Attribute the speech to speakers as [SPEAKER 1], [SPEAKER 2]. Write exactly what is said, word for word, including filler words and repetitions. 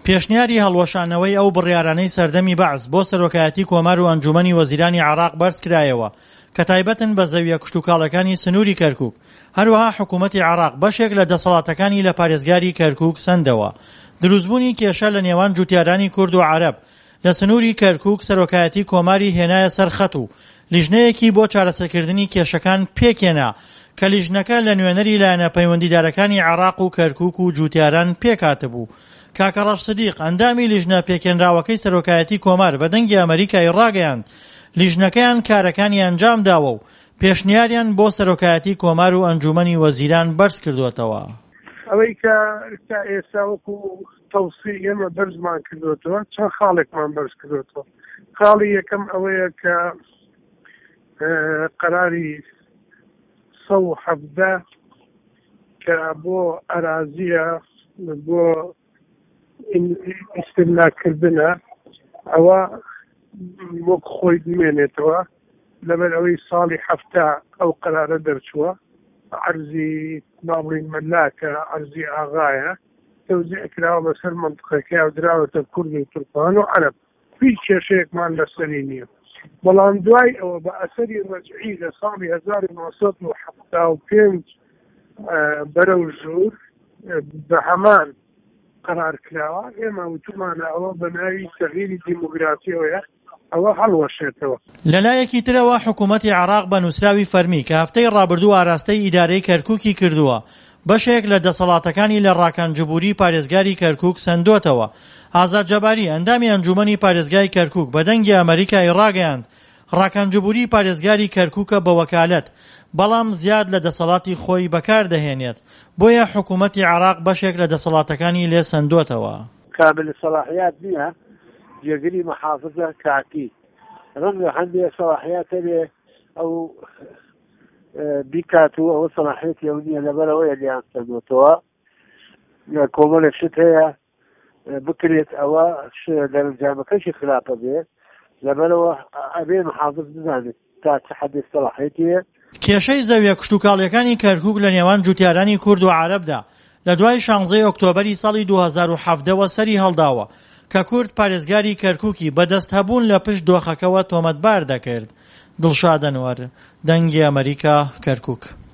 [SPEAKER 1] پێشنیاری هەڵوەشانەوەی ئەو بڕیارانەی سەردەمی بەعس بۆ سەرۆکایەتی کۆمار و ئەنجومەنی وەزیرانی عێراق بەرز کرایەوە کە تایبەتن بە زەویە کشتوکاڵەکانی سنووری کەرکووک. هەروەها حکوومەتی عێراق بەشێک لە دەسەڵاتەکانی لە پارێزگاری کەرکووک سەندەوە. دروستبوونی کێشە لە نێوان جوتیارانی کورد و عەرەب لە سنووری کەرکووک سەرۆکایەتی کۆماری هێنایە سەر خەت و لیژنەیەکی بۆ چارەسەرکردنی کێشەکان پێکێنا کە لیژنەکە لە نوێنەری لایەنە پەیوەندیدارەکانی عێراق و کەرکووک و جوتیاران پێکاتبوو. کاکە ڕەش سدیق ئەندامی لیژنە پێکێنراوەکەی سەرۆکایەتی کۆمار بە دەنگی ئەمریکای ڕاگەیاند لیژنەکەیان کارەکانی ئەنجام داوە و پێشنیاریان بۆ سەرۆکایەتی کۆمار و ئەنجومەنی وەزیران بەرز کردووەتەوە.
[SPEAKER 2] ئەوەی کە تا ئێستا وەکو تەوسیع ئێمە بەرزمان کردوێتەوە چەند خاڵێکمان بەرز کردوێتەوە. خاڵی یەکەم ئەوەیە کە قەراری سە و حەڤدە کە بۆ ئەرازیە بۆ ئیستیملاکردنە ئەوە وەک خۆی بمێنێتەوە لەبەر ئەوەی ساڵی هەفتا ئەو قەرارە دەرچووە عەرزی باڵین مەلاکە عەرزی ئاغایە تەوزیع کراوە بەسەر مەنتقەکە و دراوەتە کورد و تورکمان و عەرەب. هیچ کێشەیەکمان لەسەری نییە. بەڵام دوای ئەوە بە ئەسەری ڕەجعی لە ساڵی هەزار و نۆ سەد و حەفتا و پێنج بەرەو ژوور بە هەمان قەرار کراوە ئێمە وتمانە ئەوە بە ناوی تەغییری دیموگرافیەوەیە ئەوە هەڵوەشێتەوە.
[SPEAKER 1] لەلایەکی ترەوە حکوومەتی عێراق بە نووسراوی فەرمی کە هەفتەی ڕابردوو ئاراستەی ئیدارەی کەرکووکی کردووە بەشێک لە دەسەڵاتەکانی لە ڕاکانجبووری پارێزگاری کەرکووک سەندوتەوە. ئازاد جەباری ئەندامی ئەنجومەنی پارێزگای کەرکووک بە دەنگی ئەمریکای ڕاگەیاند ڕاکانجبووری پارێزگاری کەرکووکە بە وەکالەت بەڵام زیاد لە دەسەڵاتی خۆی بەکاردەهێنێت بۆیە حکوومەتی عێراق بەشێک لە دەسەڵاتەکانی لێ سەندوتەوە.
[SPEAKER 3] کامل سەلاحیات نییە جێگری مەحافظە کاتی ڕەنگە هەندێک سەلاحیاتە بێ ئەو بیکات و ئەوە سەلاحیەتی ئەو نییە لەبەرەوەیە لیان سەندوتەوە کۆمەڵێک شت هەیە بکرێت ئەوە دەرەنجامەکەشی خراپە بێ لەبەرەوە ئەبێ مەحافظ بزانێت تا چه حەدی سەلاحیەتیە.
[SPEAKER 1] کێشەی زەویە کشتوکاڵیەکانی کەرکووک لە نێوان جوتیارانی کورد و عەرەبدا لە دوای شانزەی ئۆکتۆبەری ساڵی دوو هەزار و حەڤدەوە سەری هەڵداوە کە کورد پارێزگاری کەرکووکی بەدەست هەبوون لە پشت دۆخەکەوە تۆمەتبار دەکرد. دڵشاد ئەنوەر، دەنگی ئەمریکا، کەرکووک.